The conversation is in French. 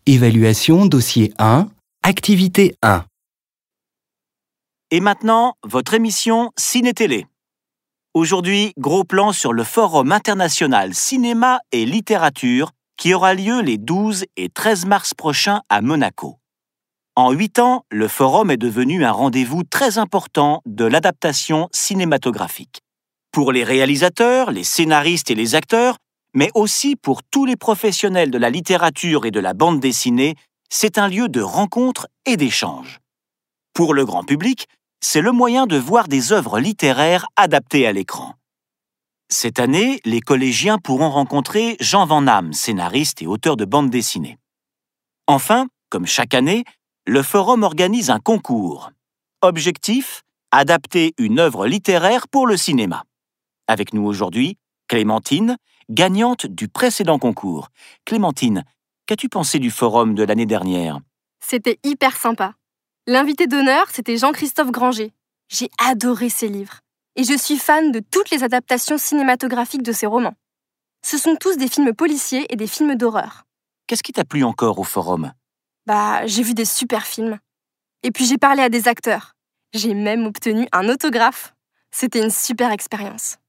Évaluation dossier 1, activité 1. Et maintenant, votre émission Ciné-Télé. Aujourd'hui, gros plan sur le Forum international cinéma et littérature qui aura lieu les 12 et 13 mars prochains à Monaco. En 8 ans, le Forum est devenu un rendez-vous très important de l'adaptation cinématographique. Pour les réalisateurs, les scénaristes et les acteurs, mais aussi pour tous les professionnels de la littérature et de la bande dessinée, c'est un lieu de rencontre et d'échange. Pour le grand public, c'est le moyen de voir des œuvres littéraires adaptées à l'écran. Cette année, les collégiens pourront rencontrer Jean Van Damme, scénariste et auteur de bande dessinée. Enfin, comme chaque année, le Forum organise un concours. Objectif, adapter une œuvre littéraire pour le cinéma. Avec nous aujourd'hui, Clémentine, gagnante du précédent concours. Clémentine, qu'as-tu pensé du Forum de l'année dernière ? C'était hyper sympa. L'invité d'honneur, c'était Jean-Christophe Granger. J'ai adoré ses livres. Et je suis fan de toutes les adaptations cinématographiques de ses romans. Ce sont tous des films policiers et des films d'horreur. Qu'est-ce qui t'a plu encore au Forum ? J'ai vu des super films. Et puis j'ai parlé à des acteurs. J'ai même obtenu un autographe. C'était une super expérience.